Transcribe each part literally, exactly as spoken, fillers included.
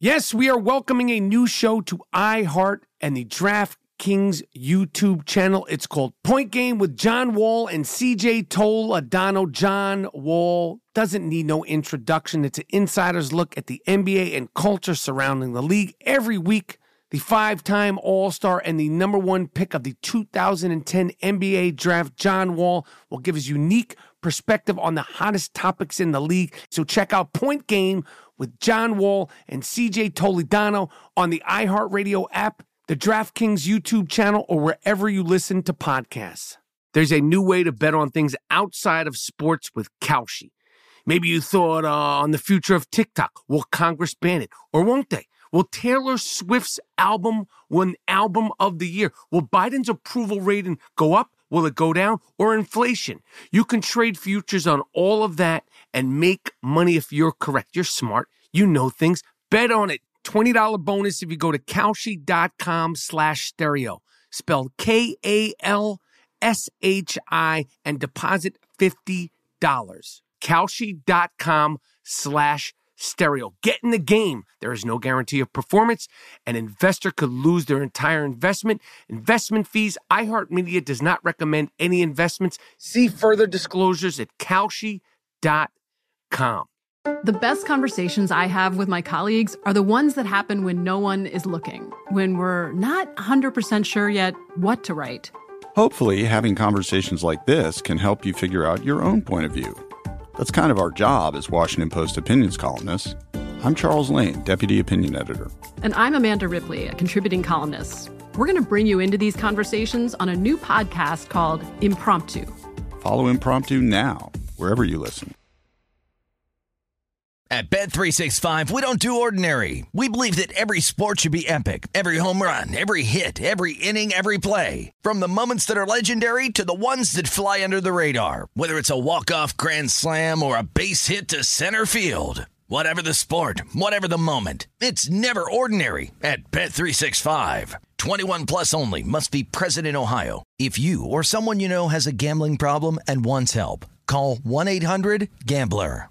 Yes, we are welcoming a new show to iHeart and the DraftKings YouTube channel. It's called Point Game with John Wall and C J Toledano. John Wall doesn't need no introduction. It's an insider's look at the N B A and culture surrounding the league. Every week, the five-time All-Star and the number one pick of the two thousand ten N B A draft, John Wall, will give his unique perspective on the hottest topics in the league. So check out Point Game with John Wall and C J Toledano on the iHeartRadio app, the DraftKings YouTube channel, or wherever you listen to podcasts. There's a new way to bet on things outside of sports with Kalshi. Maybe you thought uh, on the future of TikTok. Will Congress ban it? Or won't they? Will Taylor Swift's album win Album of the Year? Will Biden's approval rating go up? Will it go down? Or inflation? You can trade futures on all of that and make money if you're correct. You're smart. You know things. Bet on it. twenty dollars bonus if you go to Kalshi.com slash stereo. Spelled K A L S H I and deposit fifty dollars. Kalshi.com slash stereo. Get in the game. There is no guarantee of performance. An investor could lose their entire investment. Investment fees. iHeartMedia does not recommend any investments. See further disclosures at Kalshi dot com. The best conversations I have with my colleagues are the ones that happen when no one is looking, when we're not one hundred percent sure yet what to write. Hopefully, having conversations like this can help you figure out your own point of view. That's kind of our job as Washington Post opinions columnists. I'm Charles Lane, Deputy Opinion Editor. And I'm Amanda Ripley, a contributing columnist. We're going to bring you into these conversations on a new podcast called Impromptu. Follow Impromptu now, wherever you listen. At Bet three sixty-five, we don't do ordinary. We believe that every sport should be epic. Every home run, every hit, every inning, every play. From the moments that are legendary to the ones that fly under the radar. Whether it's a walk-off grand slam or a base hit to center field. Whatever the sport, whatever the moment. It's never ordinary at Bet three sixty-five. twenty-one plus only. Must be present in Ohio. If you or someone you know has a gambling problem and wants help, call one eight hundred gambler.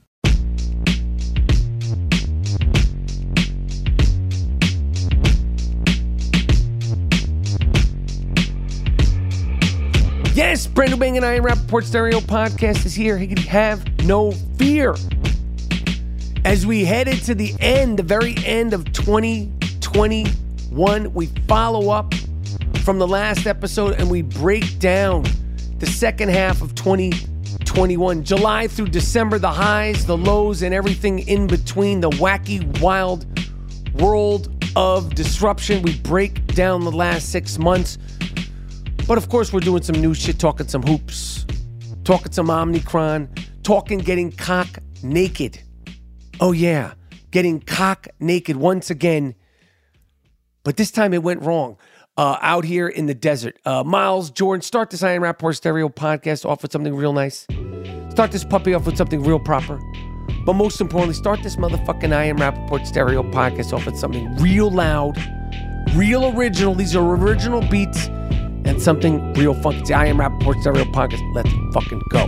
Yes, Brandon Bang and I Am Rappaport Stereo Podcast is here. Have no fear. As we head into the end, the very end of twenty twenty-one, we follow up from the last episode and we break down the second half of twenty twenty-one. July through December, the highs, the lows, and everything in between, the wacky, wild world of disruption. We break down the last six months. But of course, we're doing some new shit, talking some hoops, talking some Omnicron, talking getting cock naked. Oh yeah, getting cock naked once again. But this time it went wrong. Uh, out here in the desert. Uh, Miles, Jordan, start this I Am Rappaport Stereo Podcast off with something real nice. Start this puppy off with something real proper. But most importantly, start this motherfucking I Am Rappaport Stereo Podcast off with something real loud, real original. These are original beats. And something real funky. It's the I Am Rappaport Stereo Podcast. Let's fucking go.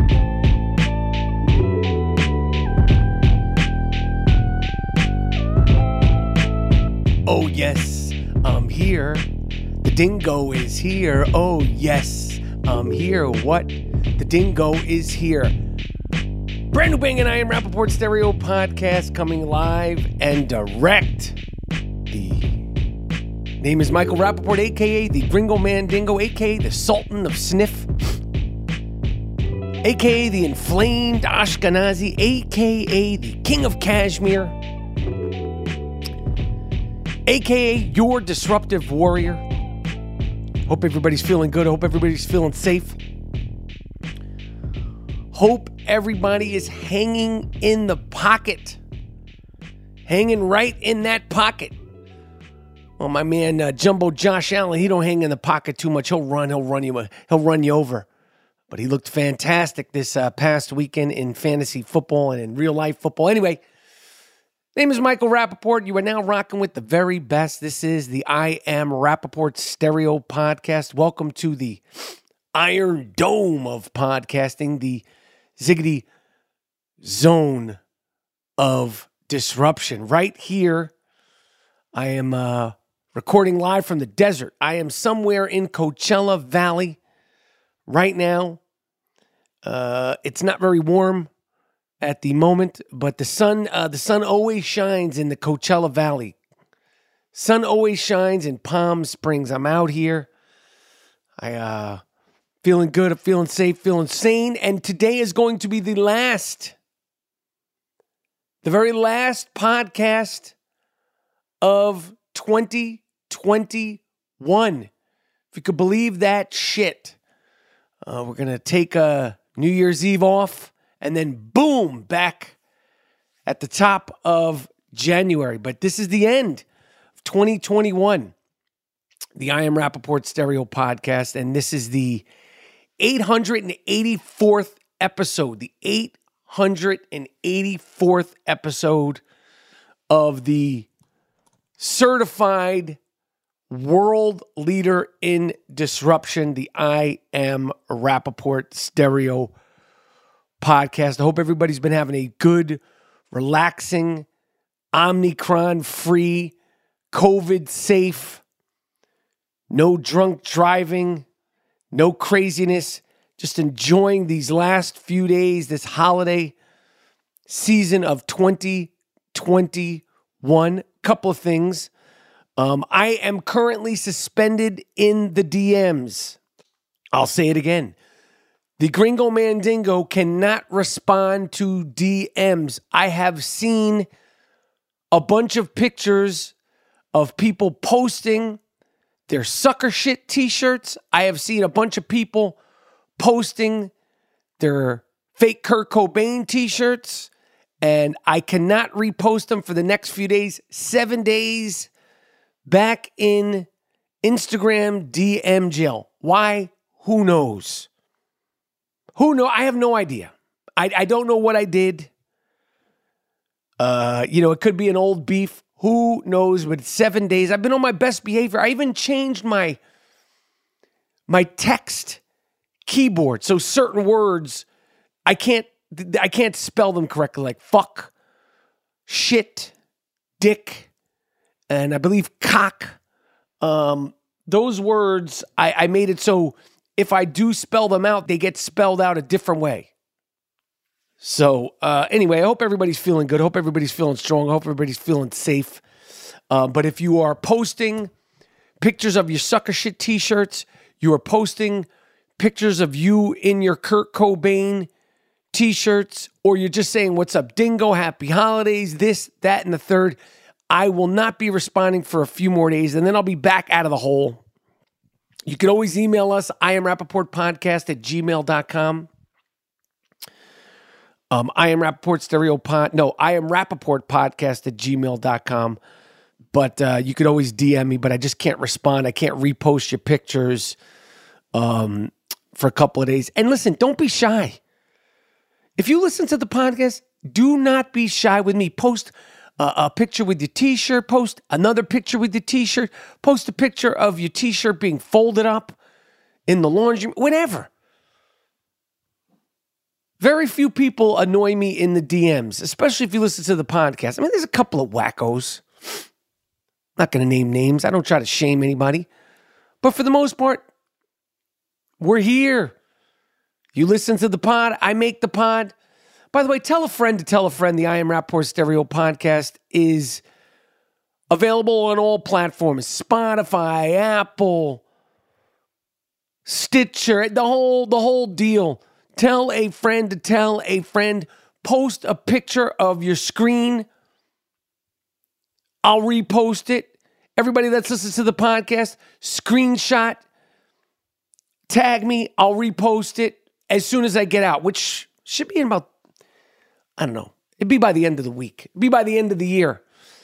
Oh, yes, I'm here. The dingo is here. Oh, yes, I'm here. What? The dingo is here. Brandon Bang and I Am Rappaport Stereo Podcast coming live and direct. The name is Michael Rappaport, a k a the Gringo Mandingo, a k a the Sultan of Sniff, a k a the Inflamed Ashkenazi, a k a the King of Kashmir, a k a your Disruptive Warrior. Hope everybody's feeling good. Hope everybody's feeling safe. Hope everybody is hanging in the pocket. Hanging right in that pocket. Well, my man, uh, Jumbo Josh Allen, he don't hang in the pocket too much. He'll run, he'll run you, he'll run you over. But he looked fantastic this uh, past weekend in fantasy football and in real life football. Anyway, name is Michael Rappaport. You are now rocking with the very best. This is the I Am Rappaport Stereo Podcast. Welcome to the Iron Dome of podcasting, the Ziggity Zone of Disruption, right here I am uh, recording live from the desert. I am somewhere in Coachella Valley right now. Uh, it's not very warm at the moment, but the sun, uh, the sun always shines in the Coachella Valley. Sun always shines in Palm Springs. I'm out here. I uh, feeling good. I'm feeling safe, feeling sane. And today is going to be the last, the very last podcast of twenty twenty-one. If you could believe that shit. Uh, we're going to take a New Year's Eve off and then boom, back at the top of January. But this is the end of twenty twenty-one. The I Am Rapaport Stereo Podcast, and this is the eight hundred eighty-fourth episode, the eight hundred eighty-fourth episode of the certified world leader in disruption, the I Am Rapaport Stereo Podcast. I hope everybody's been having a good, relaxing, Omicron-free, COVID-safe, no drunk driving, no craziness, just enjoying these last few days, this holiday season of twenty twenty-one. Couple of things. Um, I am currently suspended in the D Ms. I'll say it again. The Gringo Mandingo cannot respond to D Ms. I have seen a bunch of pictures of people posting their sucker shit t-shirts. I have seen a bunch of people posting their fake Kurt Cobain t-shirts, and I cannot repost them for the next few days. Seven days back in Instagram D M jail. Why? Who knows? Who know? I have no idea. I, I don't know what I did. Uh, you know, it could be an old beef. Who knows? But seven days. I've been on my best behavior. I even changed my my text keyboard, so certain words I can't I can't spell them correctly, like fuck, shit, dick, and I believe cock. Um, those words I, I made it so if I do spell them out, they get spelled out a different way. So uh, anyway, I hope everybody's feeling good. I hope everybody's feeling strong. I hope everybody's feeling safe. Uh, but if you are posting pictures of your sucker shit t-shirts, you are posting pictures of you in your Kurt Cobain t-shirts, or you're just saying, what's up, Dingo, happy holidays, this, that, and the third, I will not be responding for a few more days, and then I'll be back out of the hole. You can always email us, I am Rapaport Podcast at gmail dot com. Um, I am Rapaport Stereo Pod. No, I am Rapaport Podcast at gmail dot com. But uh, you could always D M me, but I just can't respond. I can't repost your pictures um, for a couple of days. And listen, don't be shy. If you listen to the podcast, do not be shy with me. Post a, a picture with your t-shirt. Post another picture with your t-shirt. Post a picture of your t-shirt being folded up in the laundry, whatever. Very few people annoy me in the D Ms, especially if you listen to the podcast. I mean, there's a couple of wackos. Not going to name names. I don't try to shame anybody. But for the most part, we're here. You listen to the pod. I make the pod. By the way, tell a friend to tell a friend. The I Am Rapaport Stereo Podcast is available on all platforms. Spotify, Apple, Stitcher, the whole, the whole deal. Tell a friend to tell a friend. Post a picture of your screen. I'll repost it. Everybody that's listening to the podcast, screenshot, tag me. I'll repost it as soon as I get out, which should be in about, I don't know. It'd be by the end of the week. It'd be by the end of the year.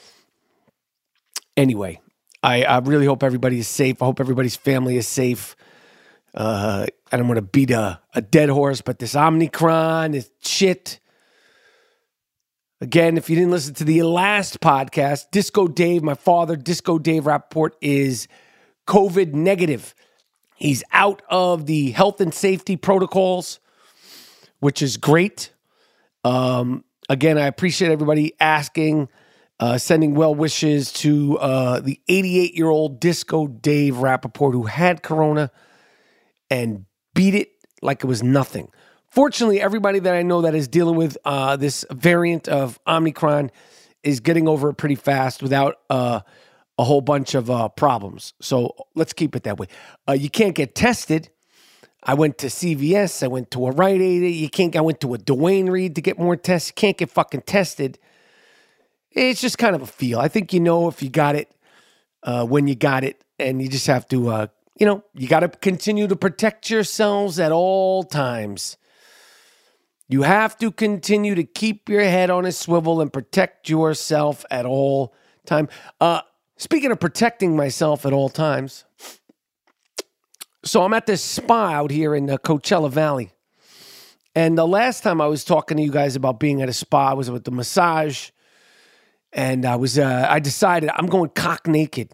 Anyway, I, I really hope everybody is safe. I hope everybody's family is safe. Uh, I don't want to beat a, a dead horse, but this Omicron is shit. Again, if you didn't listen to the last podcast, Disco Dave, my father, Disco Dave Rapaport, is COVID negative. He's out of the health and safety protocols, which is great. Um, again, I appreciate everybody asking. Uh, sending well wishes to uh, the eighty-eight-year-old Disco Dave Rappaport who had corona and beat it like it was nothing. Fortunately, everybody that I know that is dealing with uh, this variant of Omicron is getting over it pretty fast without uh, a whole bunch of uh, problems. So let's keep it that way. Uh, you can't get tested. I went to C V S. I went to a Rite Aid. You can't. I went to a Duane Reade to get more tests. You can't get fucking tested. It's just kind of a feel. I think you know if you got it uh, when you got it, and you just have to, uh, you know, you got to continue to protect yourselves at all times. You have to continue to keep your head on a swivel and protect yourself at all time. Uh, speaking of protecting myself at all times, so I'm at this spa out here in uh, Coachella Valley. And the last time I was talking to you guys about being at a spa, I was with the massage. And I was, uh, I decided I'm going cock naked.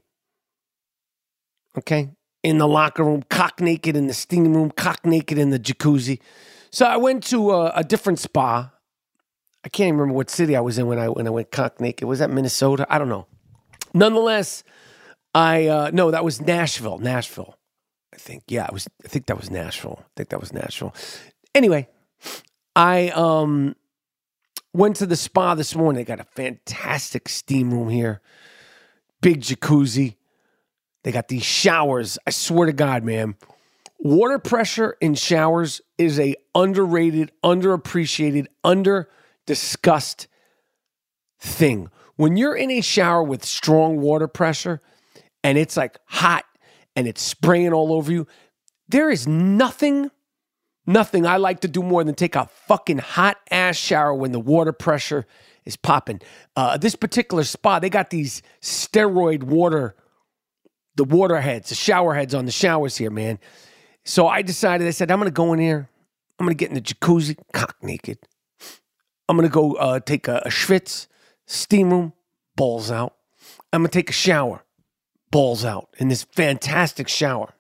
Okay? In the locker room, cock naked in the steam room, cock naked in the jacuzzi. So I went to a, a different spa. I can't even remember what city I was in when I when I went cock naked. Was that Minnesota? I don't know. Nonetheless, I, uh, no, that was Nashville. Nashville. I think, yeah, I was, I think that was Nashville. I think that was Nashville. Anyway, I, um... went to the spa this morning. They got a fantastic steam room here. Big jacuzzi. They got these showers. I swear to God, man. Water pressure in showers is a underrated, underappreciated, under-discussed thing. When you're in a shower with strong water pressure and it's like hot and it's spraying all over you, there is nothing... Nothing I like to do more than take a fucking hot-ass shower when the water pressure is popping. Uh, this particular spa, they got these steroid water, the water heads, the shower heads on the showers here, man. So I decided, I said, I'm going to go in here. I'm going to get in the jacuzzi, cock naked. I'm going to go uh, take a, a schwitz, steam room, balls out. I'm going to take a shower, balls out, in this fantastic shower.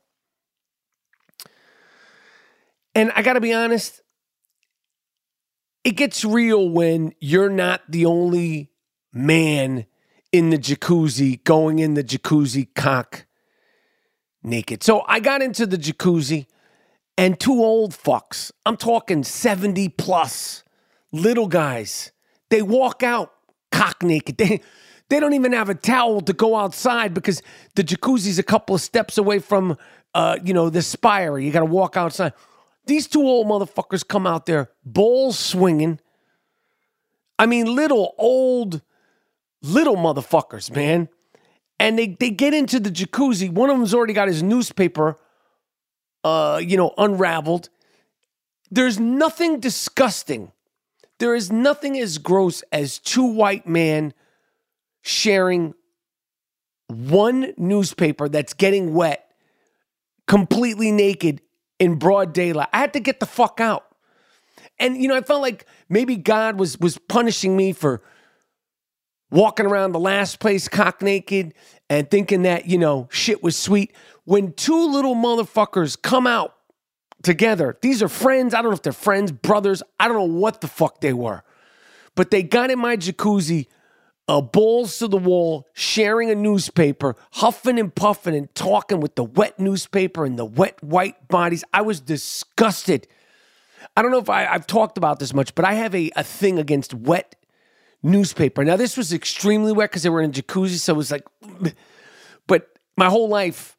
And I got to be honest, it gets real when you're not the only man in the jacuzzi, going in the jacuzzi cock naked. So I got into the jacuzzi and two old fucks, I'm talking seventy plus, little guys, they walk out cock naked. They, they don't even have a towel to go outside because the jacuzzi's a couple of steps away from, uh, you know, the spire. You got to walk outside. These two old motherfuckers come out there, balls swinging. I mean, little, old, little motherfuckers, man. And they, they get into the jacuzzi. One of them's already got his newspaper, uh, you know, unraveled. There's nothing disgusting. There is nothing as gross as two white men sharing one newspaper that's getting wet, completely naked, in broad daylight. I had to get the fuck out. And, you know, I felt like maybe God was was punishing me for walking around the last place cock naked and thinking that, you know, shit was sweet. When two little motherfuckers come out together, these are friends. I don't know if they're friends, brothers. I don't know what the fuck they were. But they got in my jacuzzi, uh, balls to the wall, sharing a newspaper, huffing and puffing and talking with the wet newspaper and the wet white bodies. I was disgusted. I don't know if I, I've talked about this much, but I have a, a thing against wet newspaper. Now, this was extremely wet because they were in a jacuzzi, so it was like, but my whole life,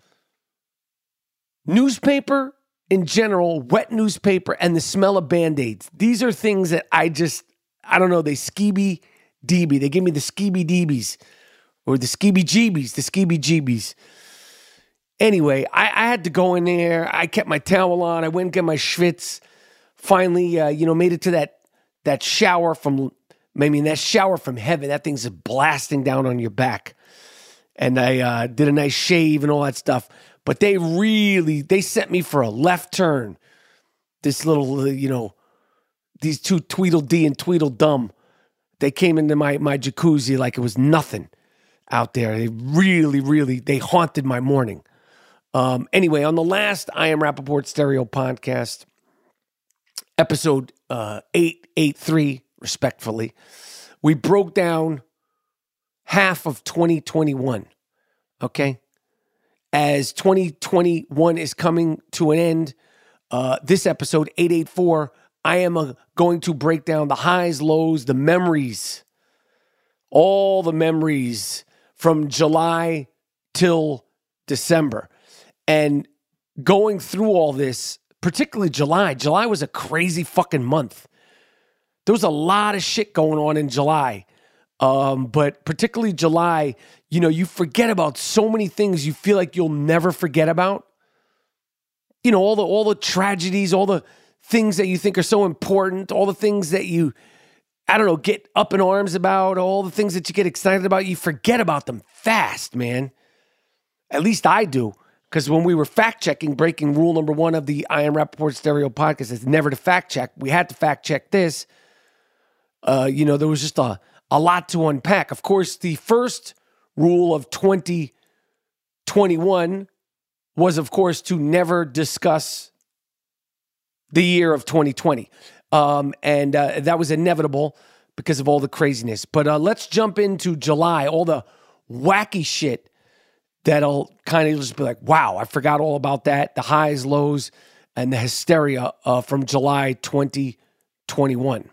newspaper in general, wet newspaper, and the smell of Band-Aids. These are things that I just, I don't know, they skeeby D B. They give me the skeeby D Bs or the skeeby G Bs, the skeeby G Bs. Anyway, I, I had to go in there. I kept my towel on. I went and get my schwitz. Finally, uh, you know, made it to that that shower from, I mean, that shower from heaven. That thing's blasting down on your back. And I uh, did a nice shave and all that stuff. But they really, they sent me for a left turn. This little, you know, these two Tweedledee and Tweedledum. They came into my, my jacuzzi like it was nothing out there. They really, really, they haunted my morning. Um, anyway, on the last I Am Rappaport Stereo podcast, episode uh, eight eighty-three, respectfully, we broke down half of twenty twenty-one, okay? As twenty twenty-one is coming to an end, uh, this episode, eight eighty-four, I am uh, going to break down the highs, lows, the memories, all the memories from July till December. And going through all this, particularly July, July was a crazy fucking month. There was a lot of shit going on in July. Um, but particularly July, you know, you forget about so many things you feel like you'll never forget about. You know, all the all the tragedies, all the things that you think are so important, all the things that you, I don't know, get up in arms about, all the things that you get excited about, you forget about them fast, man. At least I do. Because when we were fact-checking, breaking rule number one of the I Am Rapaport Stereo podcast is never to fact-check. We had to fact-check this. Uh, you know, there was just a, a lot to unpack. Of course, the first rule of twenty twenty-one was, of course, to never discuss the year of twenty twenty. Um, and uh, that was inevitable because of all the craziness. But uh, let's jump into July, all the wacky shit that'll kind of just be like, wow, I forgot all about that. The highs, lows, and the hysteria uh, from July twenty twenty-one.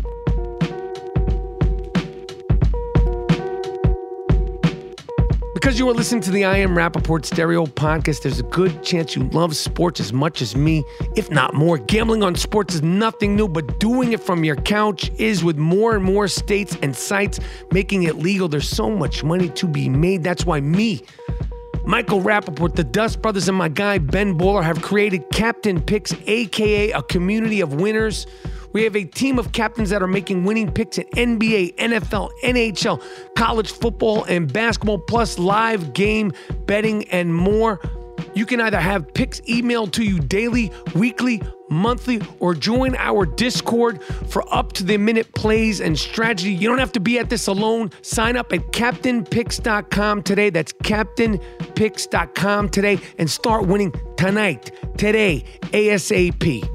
Because you are listening to the I Am Rapaport Stereo podcast, there's a good chance you love sports as much as me, if not more. Gambling on sports is nothing new, but doing it from your couch is. With more and more states and sites making it legal, there's so much money to be made. That's why me, Michael Rapaport, the Dust Brothers, and my guy Ben Baller have created Captain Picks, a k a a community of winners. We have a team of captains that are making winning picks at N B A, N F L, N H L, college football, and basketball, plus live game betting and more. You can either have picks emailed to you daily, weekly, monthly, or join our Discord for up-to-the-minute plays and strategy. You don't have to be at this alone. Sign up at captain picks dot com today. That's captain picks dot com today, and start winning tonight, today, ASAP.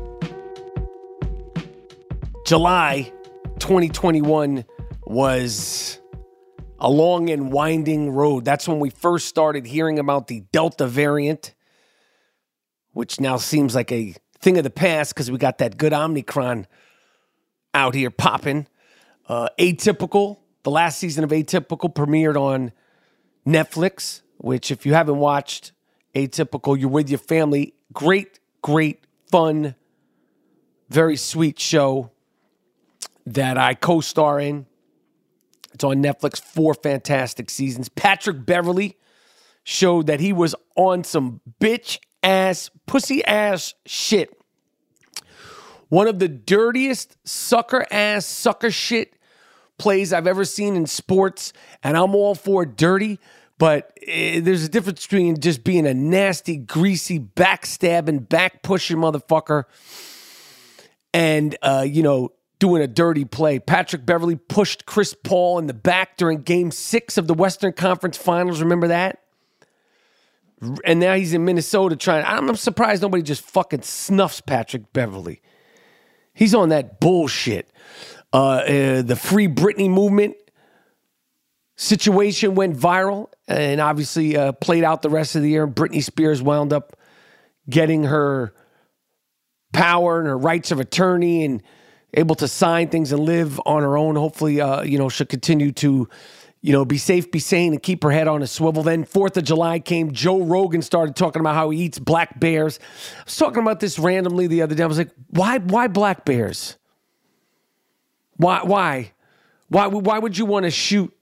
July twenty twenty-one was a long and winding road. That's when we first started hearing about the Delta variant, which now seems like a thing of the past because we got that good Omicron out here popping. Uh, Atypical, the last season of Atypical premiered on Netflix, which if you haven't watched Atypical, you're with your family. Great, great, fun, very sweet show that I co-star in. It's on Netflix, four fantastic seasons. Patrick Beverley showed that he was on some bitch-ass, pussy-ass shit. One of the dirtiest sucker-ass, sucker shit plays I've ever seen in sports, and I'm all for dirty, but uh, there's a difference between just being a nasty, greasy, backstabbing, back-pushing motherfucker and, uh, you know, doing a dirty play. Patrick Beverley pushed Chris Paul in the back during game six of the Western Conference Finals. Remember that? And now he's in Minnesota trying. I'm surprised nobody just fucking snuffs Patrick Beverley. He's on that bullshit. Uh, uh, the Free Britney movement situation went viral and obviously uh, played out the rest of the year. Britney Spears wound up getting her power and her rights of attorney and able to sign things and live on her own. Hopefully, uh, you know, she'll continue to, you know, be safe, be sane, and keep her head on a swivel. Then fourth of July came. Joe Rogan started talking about how he eats black bears. I was talking about this randomly the other day. I was like, why, why black bears? Why, why, why, why would you want to shoot?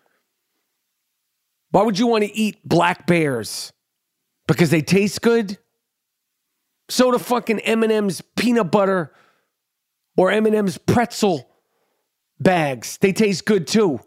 Why would you want to eat black bears? Because they taste good? So do fucking M and M's peanut butter or M and M's pretzel bags. They taste good too.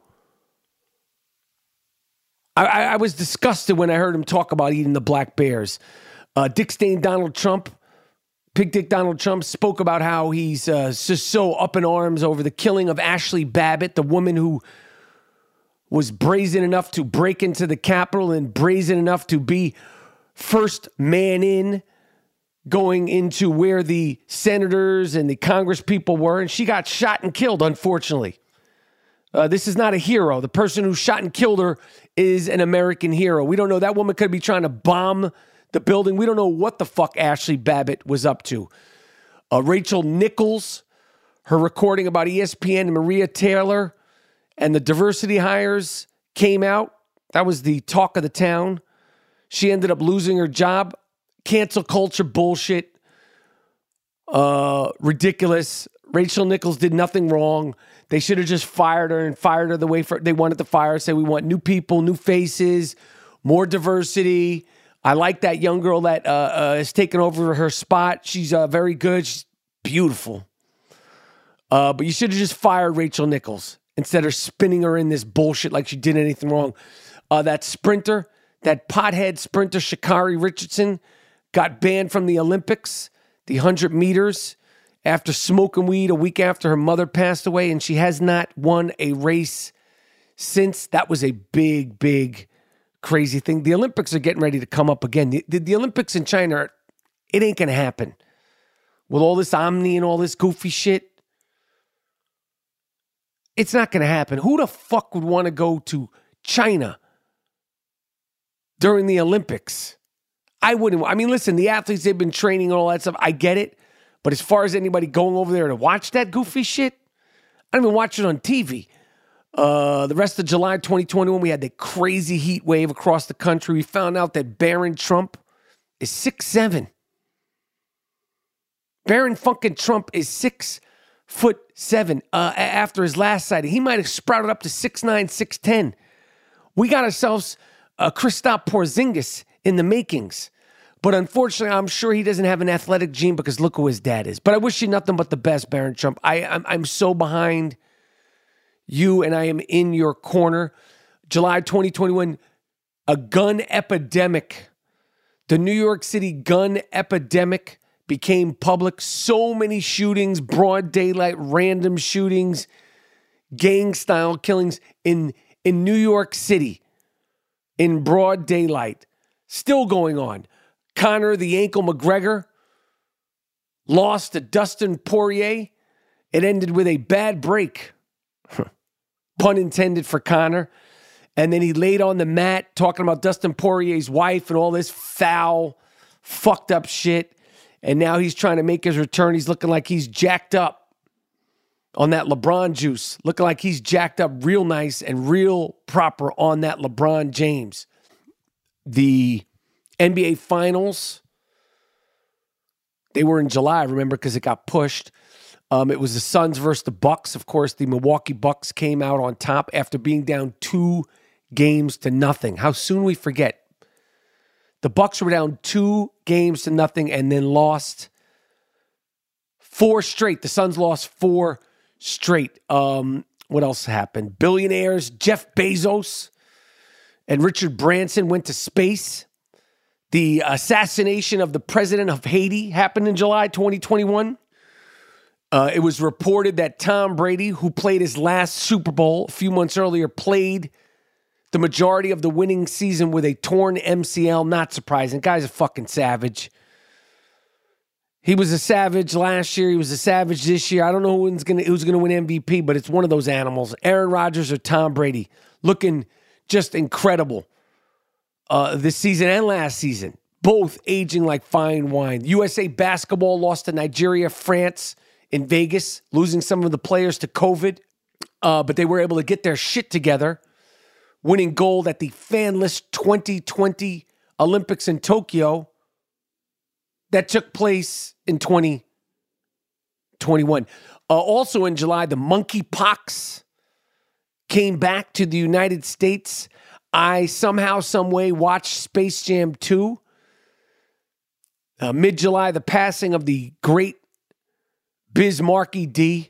I, I, I was disgusted when I heard him talk about eating the black bears. Uh, Dick Stain Donald Trump, Pig Dick Donald Trump, spoke about how he's uh, just so up in arms over the killing of Ashley Babbitt, the woman who was brazen enough to break into the Capitol and brazen enough to be first man in, going into where the senators and the Congress people were, and she got shot and killed, unfortunately. Uh, this is not a hero. The person who shot and killed her is an American hero. We don't know. That woman could be trying to bomb the building. We don't know what the fuck Ashley Babbitt was up to. Uh, Rachel Nichols, her recording about E S P N and Maria Taylor and the diversity hires came out. That was the talk of the town. She ended up losing her job. Cancel culture bullshit. Uh, ridiculous. Rachel Nichols did nothing wrong. They should have just fired her and fired her the way for, they wanted to fire her. Say, we want new people, new faces, more diversity. I like that young girl that uh, uh, has taken over her spot. She's uh, very good. She's beautiful. Uh, but you should have just fired Rachel Nichols instead of spinning her in this bullshit like she did anything wrong. Uh, that sprinter, that pothead sprinter, Sha'Carri Richardson, got banned from the Olympics, the one hundred meters, after smoking weed a week after her mother passed away, and she has not won a race since. That was a big, big, crazy thing. The Olympics are getting ready to come up again. The, the, the Olympics in China, it ain't going to happen. With all this Omni and all this goofy shit, it's not going to happen. Who the fuck would want to go to China during the Olympics? I wouldn't. I mean, listen, the athletes, they've been training and all that stuff. I get it. But as far as anybody going over there to watch that goofy shit, I don't even watch it on T V. Uh, the rest of July twenty twenty-one, we had the crazy heat wave across the country. We found out that Barron Trump is six seven. Barron fucking Trump is six foot seven. Uh, after his last sighting, he might have sprouted up to six nine, six ten. We got ourselves uh, Kristaps Porzingis in the makings. But unfortunately, I'm sure he doesn't have an athletic gene because look who his dad is. But I wish you nothing but the best, Barron Trump. I, I'm, I'm so behind you, and I am in your corner. July twenty twenty-one, a gun epidemic. The New York City gun epidemic became public. So many shootings, broad daylight, random shootings, gang-style killings in, in New York City in broad daylight. Still going on. Conor the Ankle McGregor lost to Dustin Poirier. It ended with a bad break. Pun intended for Conor. And then he laid on the mat talking about Dustin Poirier's wife and all this foul, fucked up shit. And now he's trying to make his return. He's looking like he's jacked up on that LeBron juice. Looking like he's jacked up real nice and real proper on that LeBron James. The N B A Finals, they were in July, remember, because it got pushed. Um, it was the Suns versus the Bucks. Of course, the Milwaukee Bucks came out on top after being down two games to nothing. How soon we forget. The Bucks were down two games to nothing and then lost four straight. The Suns lost four straight. Um, what else happened? Billionaires, Jeff Bezos and Richard Branson went to space. The assassination of the president of Haiti happened in July twenty twenty-one. Uh, it was reported that Tom Brady, who played his last Super Bowl a few months earlier, played the majority of the winning season with a torn M C L. Not surprising. Guy's a fucking savage. He was a savage last year. He was a savage this year. I don't know who's going to who's going to win M V P, but it's one of those animals. Aaron Rodgers or Tom Brady, looking just incredible. Uh, this season and last season, both aging like fine wine. U S A Basketball lost to Nigeria, France in Vegas, losing some of the players to COVID, uh, but they were able to get their shit together, winning gold at the fanless twenty twenty Olympics in Tokyo that took place in twenty twenty-one. Uh, also in July, the monkeypox came back to the United States. I somehow, some way watched Space Jam two. Uh, mid-July, the passing of the great Biz Markie D.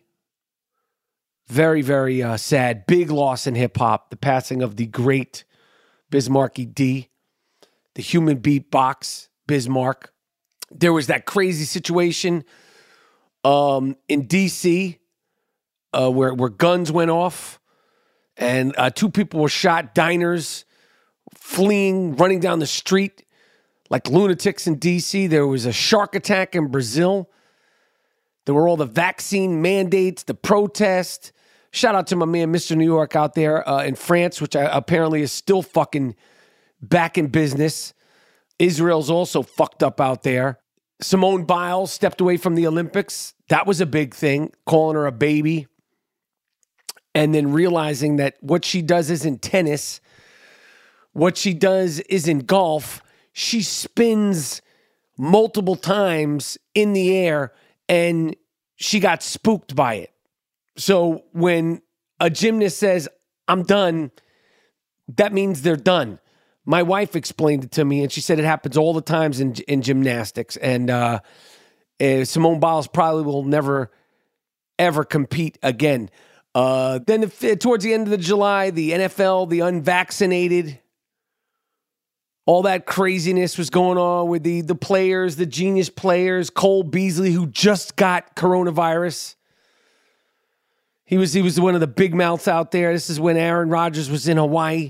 Very, very uh, sad. Big loss in hip-hop. The passing of the great Biz Markie D. The human beatbox, Biz Mark. There was that crazy situation um, in D C uh, where, where guns went off. And uh, two people were shot, diners, fleeing, running down the street like lunatics in D C. There was a shark attack in Brazil. There were all the vaccine mandates, the protest. Shout out to my man, Mister New York, out there uh, in France, which I, apparently is still fucking back in business. Israel's also fucked up out there. Simone Biles stepped away from the Olympics. That was a big thing, calling her a baby. And then realizing that what she does isn't tennis. What she does isn't golf. She spins multiple times in the air, and she got spooked by it. So when a gymnast says, I'm done, that means they're done. My wife explained it to me, and she said it happens all the times in, in gymnastics. And uh, uh, Simone Biles probably will never, ever compete again. Uh, then the, towards the end of the July, the N F L, the unvaccinated, all that craziness was going on with the, the players, the genius players, Cole Beasley, who just got coronavirus. He was, he was one of the big mouths out there. This is when Aaron Rodgers was in Hawaii.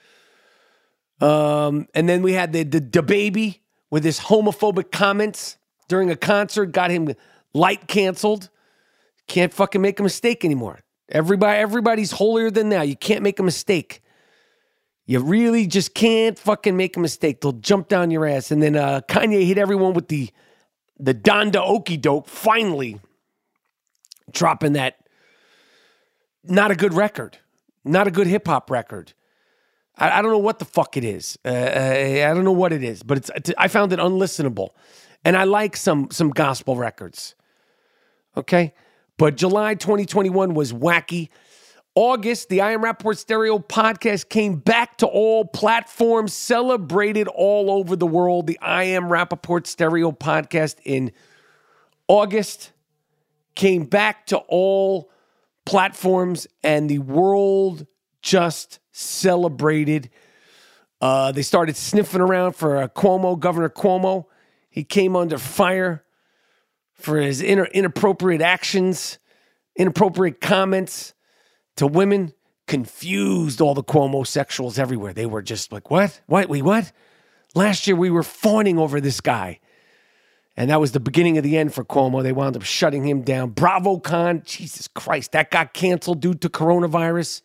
Um, and then we had the, the, the baby with his homophobic comments during a concert, got him light canceled. Can't fucking make a mistake anymore. Everybody, everybody's holier than thou. You can't make a mistake. You really just can't fucking make a mistake. They'll jump down your ass. And then uh, Kanye hit everyone with the the Donda Okie Doke, finally dropping that. Not a good record. Not a good hip-hop record. I, I don't know what the fuck it is. Uh, I don't know what it is, but it's, it's I found it unlistenable. And I like some some gospel records. Okay? But July twenty twenty-one was wacky. August, the I Am Rapaport Stereo podcast came back to all platforms, celebrated all over the world. The I Am Rapaport Stereo podcast in August came back to all platforms, and the world just celebrated. Uh, they started sniffing around for uh, Cuomo, Governor Cuomo. He came under fire for his inter- inappropriate actions, inappropriate comments to women. Confused all the Cuomo sexuals everywhere. They were just like, what? What? Wait, what? Last year we were fawning over this guy. And that was the beginning of the end for Cuomo. They wound up shutting him down. BravoCon, Jesus Christ, that got canceled due to coronavirus.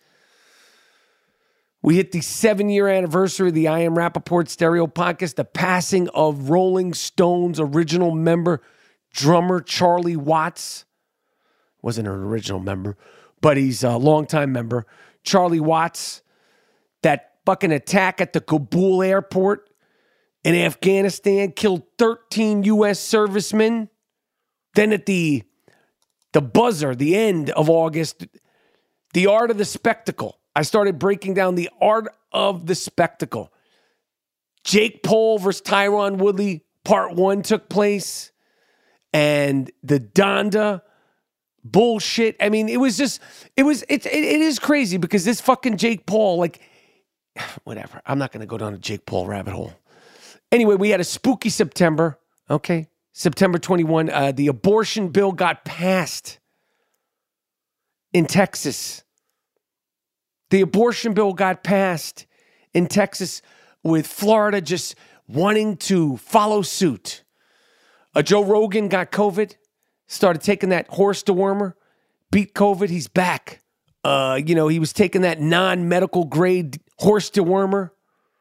We hit the seven-year anniversary of the I Am Rapaport Stereo podcast, the passing of Rolling Stones original member, drummer Charlie Watts. Wasn't an original member, but he's a longtime member. Charlie Watts, that fucking attack at the Kabul airport in Afghanistan, killed thirteen U S servicemen. Then at the, the buzzer, the end of August, the art of the spectacle. I started breaking down the art of the spectacle. Jake Paul versus Tyron Woodley, part one took place. And the Donda bullshit. I mean, it was just, it was, it, it, it is crazy because this fucking Jake Paul, like, whatever. I'm not going to go down a Jake Paul rabbit hole. Anyway, we had a spooky September, okay? September twenty-first, uh, the abortion bill got passed in Texas. The abortion bill got passed in Texas with Florida just wanting to follow suit. Uh, Joe Rogan got COVID, started taking that horse dewormer, beat COVID, he's back. Uh, you know, he was taking that non-medical grade horse dewormer.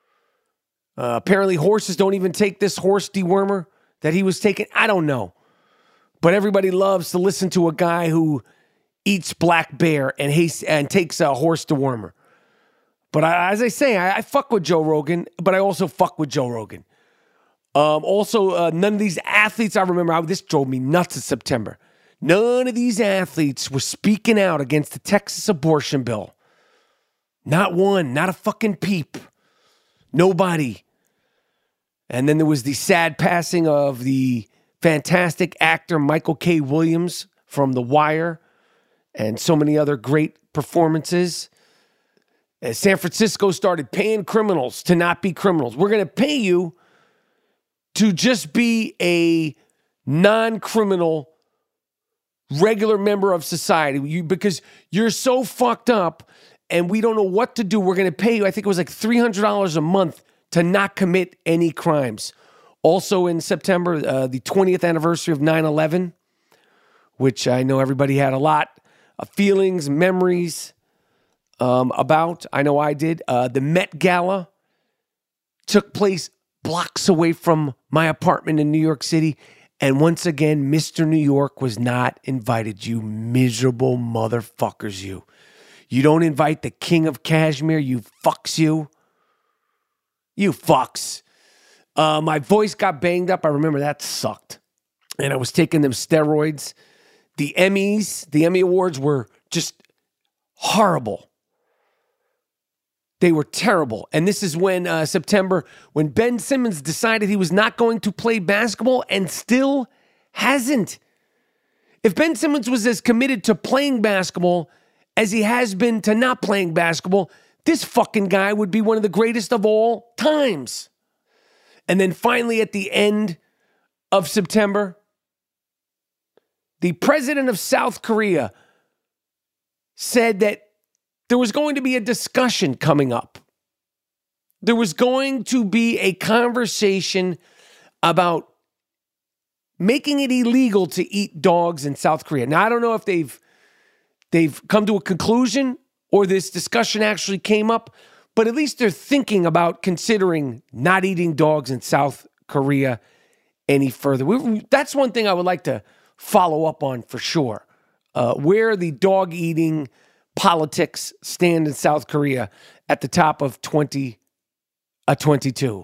Uh, apparently horses don't even take this horse dewormer that he was taking. I don't know. But everybody loves to listen to a guy who eats black bear and hates, and takes a horse dewormer. But I, as I say, I, I fuck with Joe Rogan, but I also fuck with Joe Rogan. Um, also, uh, none of these athletes, I remember, I, this drove me nuts in September. None of these athletes were speaking out against the Texas abortion bill. Not one, not a fucking peep. Nobody. And then there was the sad passing of the fantastic actor Michael K. Williams from The Wire and so many other great performances. As San Francisco started paying criminals to not be criminals. We're going to pay you to just be a non-criminal, regular member of society. You, because you're so fucked up and we don't know what to do. We're going to pay you, I think it was like three hundred dollars a month to not commit any crimes. Also in September, uh, the twentieth anniversary of nine eleven, which I know everybody had a lot uh, feelings, memories um, about. I know I did. Uh, the Met Gala took place blocks away from my apartment in New York City. And once again, Mister New York was not invited. You miserable motherfuckers, you. You don't invite the King of Kashmir, you fucks, you. You fucks. Uh, my voice got banged up. I remember that sucked. And I was taking them steroids. The Emmys, the Emmy Awards were just horrible. They were terrible. And this is when uh, September, when Ben Simmons decided he was not going to play basketball and still hasn't. If Ben Simmons was as committed to playing basketball as he has been to not playing basketball, this fucking guy would be one of the greatest of all times. And then finally at the end of September, the president of South Korea said that there was going to be a discussion coming up. There was going to be a conversation about making it illegal to eat dogs in South Korea. Now, I don't know if they've they've come to a conclusion or this discussion actually came up, but at least they're thinking about considering not eating dogs in South Korea any further. We, that's one thing I would like to follow up on for sure. Uh, where the dog eating politics stand in South Korea at the top of twenty twenty-two.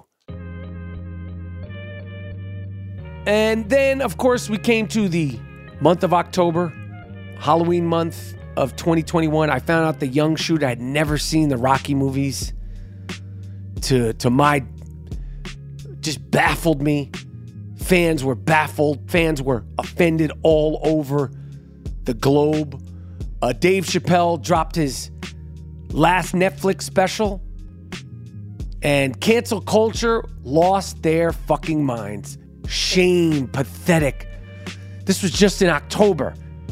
And then, of course, we came to the month of October, Halloween month of twenty twenty-one. I found out the young shooter had never seen the Rocky movies. To, to my, just baffled me. Fans were baffled. Fans were offended all over the globe. Uh, Dave Chappelle dropped his last Netflix special, and cancel culture lost their fucking minds. Shame, pathetic. This was just in October.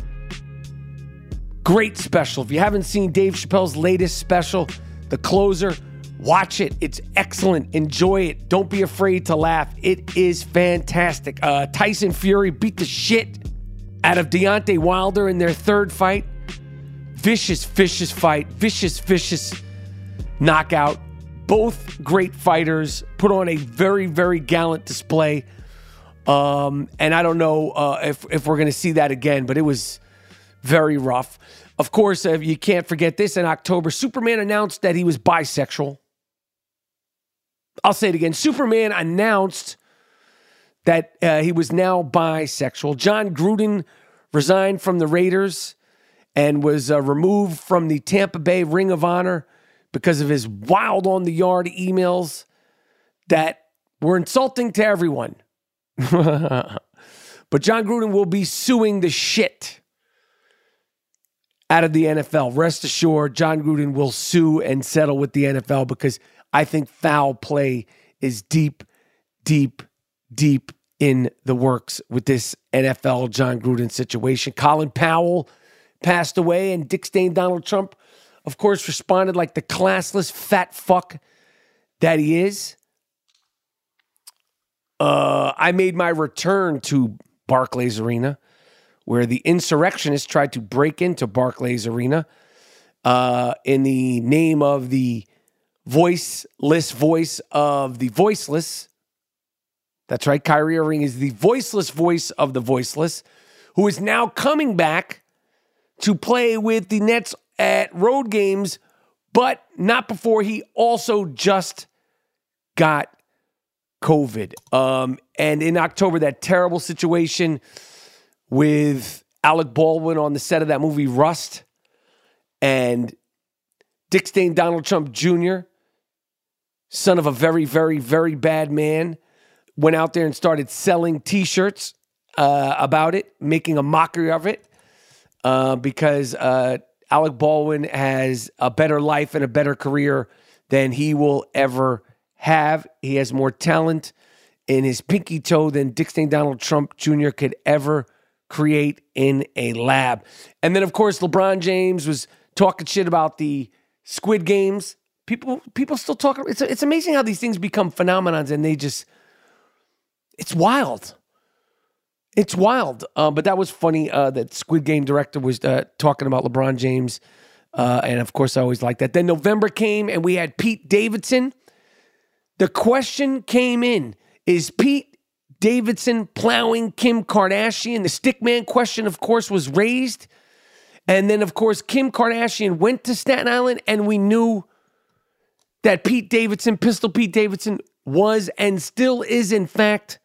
Great special. If you haven't seen Dave Chappelle's latest special, The Closer, watch it. It's excellent. Enjoy it. Don't be afraid to laugh. It is fantastic. Uh, Tyson Fury beat the shit out of Deontay Wilder in their third fight. Vicious, vicious fight. Vicious, vicious knockout. Both great fighters put on a very, very gallant display. Um, and I don't know uh, if, if we're going to see that again, but it was very rough. Of course, uh, you can't forget this. In October, Superman announced that he was bisexual. I'll say it again. Superman announced that uh, he was now bisexual. John Gruden resigned from the Raiders and was uh, removed from the Tampa Bay Ring of Honor because of his wild on the yard emails that were insulting to everyone. But John Gruden will be suing the shit out of the N F L. Rest assured, John Gruden will sue and settle with the N F L because I think foul play is deep, deep, deep in the works with this N F L John Gruden situation. Colin Powell passed away, and Dick Stain Donald Trump, of course, responded like the classless fat fuck that he is. Uh, I made my return to Barclays Arena, where the insurrectionists tried to break into Barclays Arena uh, in the name of the voiceless voice of the voiceless. That's right, Kyrie Irving is the voiceless voice of the voiceless, who is now coming back to play with the Nets at road games, but not before he also just got COVID. Um, and in October, that terrible situation with Alec Baldwin on the set of that movie Rust, and Dick Stain Donald Trump Junior, son of a very, very, very bad man, went out there and started selling T-shirts uh, about it, making a mockery of it, uh, because uh, Alec Baldwin has a better life and a better career than he will ever have. He has more talent in his pinky toe than Dick Stain Donald Trump Junior could ever create in a lab. And then, of course, LeBron James was talking shit about the Squid Games. People people still talk. It's, it's amazing how these things become phenomenons, and they just, it's wild. It's wild. Uh, but that was funny uh, that Squid Game director was uh, talking about LeBron James. Uh, and, of course, I always like that. Then November came, and we had Pete Davidson. The question came in, is Pete Davidson plowing Kim Kardashian? The stickman question, of course, was raised. And then, of course, Kim Kardashian went to Staten Island, and we knew that Pete Davidson, Pistol Pete Davidson, was and still is, in fact,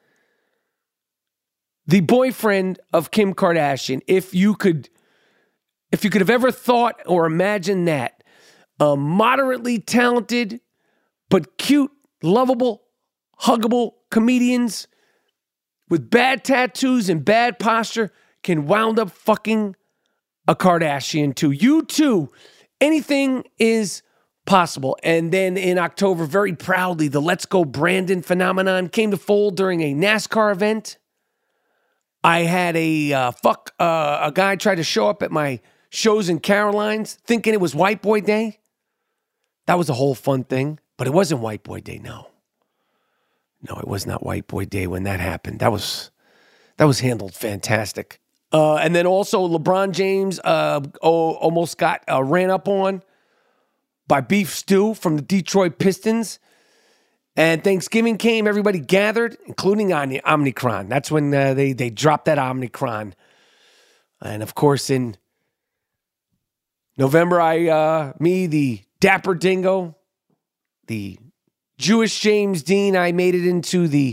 the boyfriend of Kim Kardashian. If you could, if you could have ever thought or imagined that, a moderately talented but cute, lovable, huggable comedians with bad tattoos and bad posture can wound up fucking a Kardashian too. You too. Anything is possible. And then in October, very proudly, the Let's Go Brandon phenomenon came to fold during a NASCAR event. I had a uh, fuck uh, a guy try to show up at my shows in Carolines thinking it was White Boy Day. That was a whole fun thing, but it wasn't White Boy Day. No, no, it was not White Boy Day when that happened. That was that was handled fantastic. Uh, and then also LeBron James uh, oh, almost got uh, ran up on by Beef Stew from the Detroit Pistons. And Thanksgiving came, everybody gathered, including Omicron. That's when uh, they, they dropped that Omicron. And of course, in November, I, uh, me, the Dapper Dingo, the Jewish James Dean, I made it into the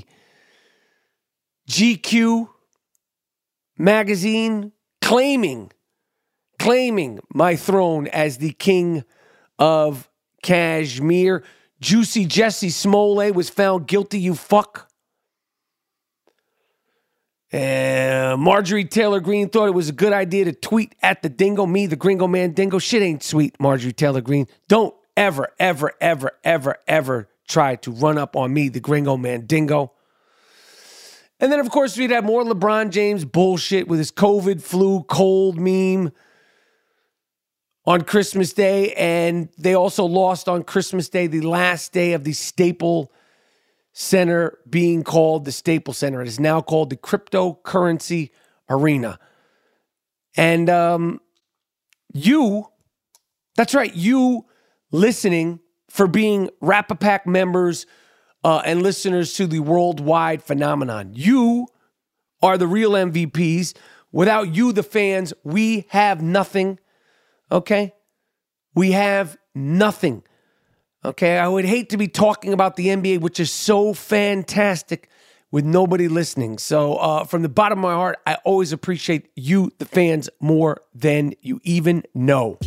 G Q magazine, claiming, claiming my throne as the king of Kashmir. Juicy Jesse Smollett was found guilty, you fuck. Uh, Marjorie Taylor Greene thought it was a good idea to tweet at the dingo, me, the Gringo Man Dingo. Shit ain't sweet, Marjorie Taylor Greene. Don't ever, ever, ever, ever, ever try to run up on me, the Gringo Man Dingo. And then, of course, we'd have more LeBron James bullshit with his COVID, flu, cold meme on Christmas Day. And they also lost on Christmas Day, the last day of the Staples Center being called the Staples Center. It is now called the Cryptocurrency Arena. And um, you, that's right, you listening for being Rap-A-Pack members Uh, and listeners to the worldwide phenomenon. You are the real M V Ps. Without you, the fans, we have nothing, okay? We have nothing, okay? I would hate to be talking about the N B A, which is so fantastic, with nobody listening. So uh, from the bottom of my heart, I always appreciate you, the fans, more than you even know.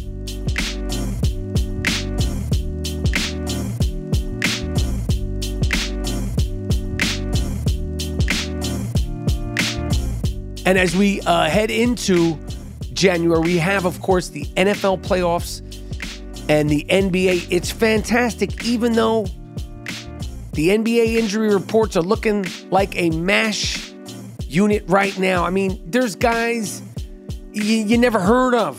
And as we uh, head into January, we have, of course, the N F L playoffs and the N B A. It's fantastic, even though the N B A injury reports are looking like a MASH unit right now. I mean, there's guys you, you never heard of,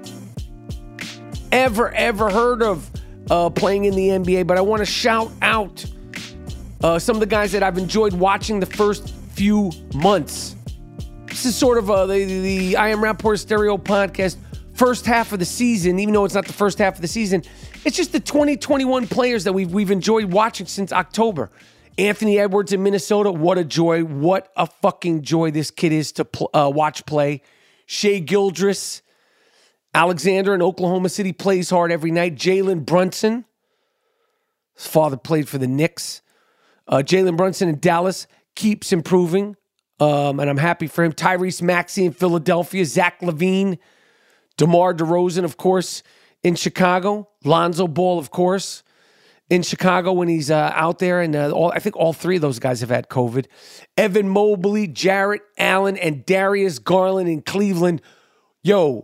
ever, ever heard of uh, playing in the N B A. But I want to shout out uh, some of the guys that I've enjoyed watching the first few months. This is sort of uh, the, the I Am Rapaport Stereo podcast first half of the season, even though it's not the first half of the season. It's just the twenty twenty-one players that we've, we've enjoyed watching since October. Anthony Edwards in Minnesota, what a joy. What a fucking joy this kid is to pl- uh, watch play. Shea Gildress, Alexander in Oklahoma City plays hard every night. Jalen Brunson, his father played for the Knicks. Uh, Jalen Brunson in Dallas keeps improving. Um, and I'm happy for him. Tyrese Maxey in Philadelphia. Zach LaVine. DeMar DeRozan, of course, in Chicago. Lonzo Ball, of course, in Chicago when he's uh, out there. And uh, all, I think all three of those guys have had COVID. Evan Mobley, Jarrett Allen, and Darius Garland in Cleveland. Yo,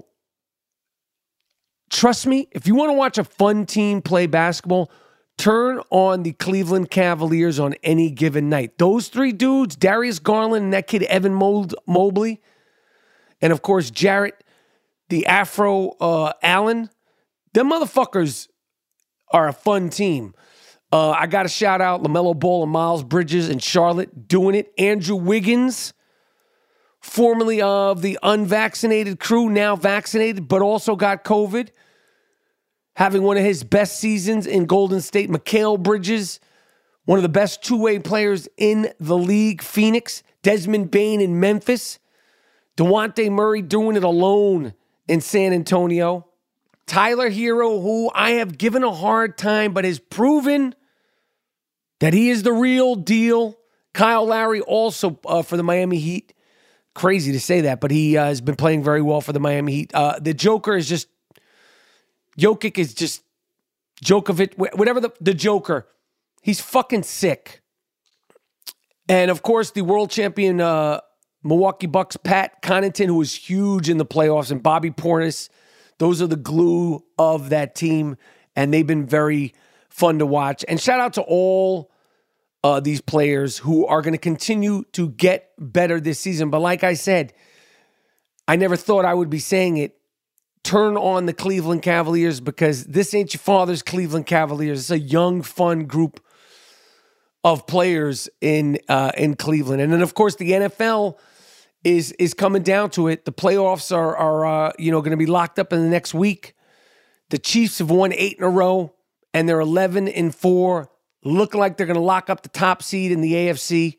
trust me, if you want to watch a fun team play basketball, turn on the Cleveland Cavaliers on any given night. Those three dudes, Darius Garland and that kid Evan Mobley, and of course Jarrett, the Afro uh, Allen, them motherfuckers are a fun team. Uh, I got to shout out LaMelo Ball and Miles Bridges in Charlotte doing it. Andrew Wiggins formerly of the unvaccinated crew, now vaccinated, but also got COVID, having one of his best seasons in Golden State. Mikal Bridges, one of the best two-way players in the league. Phoenix. Desmond Bane in Memphis. DeJounte Murray doing it alone in San Antonio. Tyler Hero, who I have given a hard time, but has proven that he is the real deal. Kyle Lowry also uh, for the Miami Heat. Crazy to say that, but he uh, has been playing very well for the Miami Heat. Uh, the Joker is just, Jokic is just, Djokovic, whatever the, the Joker. He's fucking sick. And of course, the world champion uh, Milwaukee Bucks, Pat Connaughton, who was huge in the playoffs, and Bobby Portis. Those are the glue of that team, and they've been very fun to watch. And shout out to all uh, these players who are going to continue to get better this season. But like I said, I never thought I would be saying it. Turn on the Cleveland Cavaliers, because this ain't your father's Cleveland Cavaliers. It's a young, fun group of players in uh, in Cleveland. And then, of course, the N F L is is coming down to it. The playoffs are are uh, you know going to be locked up in the next week. The Chiefs have won eight in a row, and they're eleven and four. Looking like they're going to lock up the top seed in the A F C.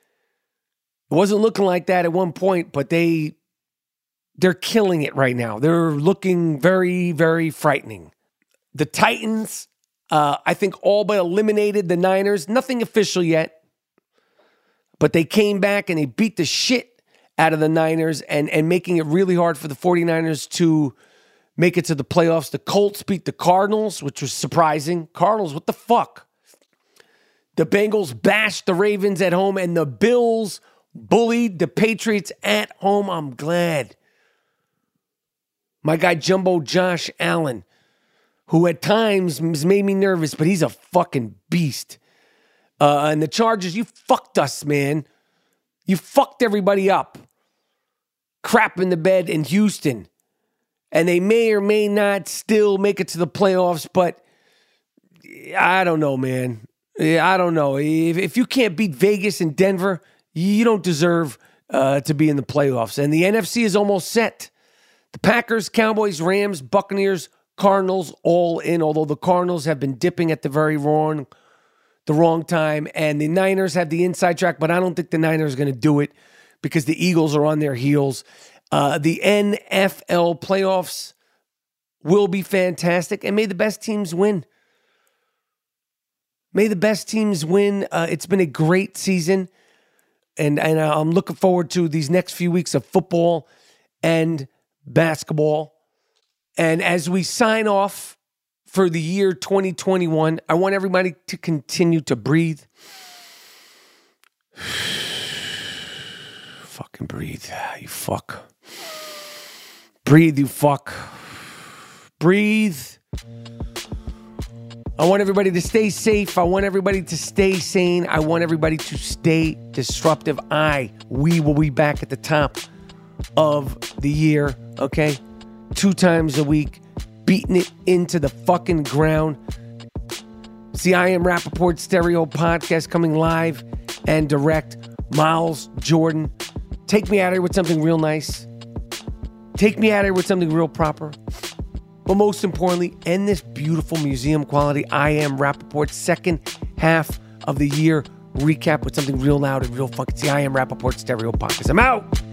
It wasn't looking like that at one point, but they they're killing it right now. They're looking very, very frightening. The Titans, uh, I think, all but eliminated the Niners. Nothing official yet, but they came back and they beat the shit out of the Niners, and, and making it really hard for the 49ers to make it to the playoffs. The Colts beat the Cardinals, which was surprising. Cardinals, what the fuck? The Bengals bashed the Ravens at home, and the Bills bullied the Patriots at home. I'm glad. My guy Jumbo Josh Allen, who at times has made me nervous, but he's a fucking beast. Uh, and the Chargers, you fucked us, man. You fucked everybody up. Crap in the bed in Houston. And they may or may not still make it to the playoffs, but I don't know, man. I don't know. If, if you can't beat Vegas and Denver, you don't deserve uh, to be in the playoffs. And the N F C is almost set. The Packers, Cowboys, Rams, Buccaneers, Cardinals, all in, although the Cardinals have been dipping at the very wrong, the wrong time. And the Niners have the inside track, but I don't think the Niners are going to do it because the Eagles are on their heels. Uh, the N F L playoffs will be fantastic, and may the best teams win. May the best teams win. Uh, it's been a great season, and, and I'm looking forward to these next few weeks of football and basketball. And as we sign off for the year twenty twenty-one, I want everybody to continue to breathe. Fucking breathe, you fuck. Breathe, you fuck. Breathe. I want everybody to stay safe. I want everybody to stay sane. I want everybody to stay disruptive. I, we will be back at the top of the year, okay? Two times a week, beating it into the fucking ground. It's the I Am Rappaport Stereo podcast coming live and direct. Miles Jordan, take me out of here with something real nice. Take me out of here with something real proper. But most importantly, end this beautiful museum quality I Am Rappaport's second half of the year recap with something real loud and real funky. It's the I Am Rappaport Stereo podcast. I'm out.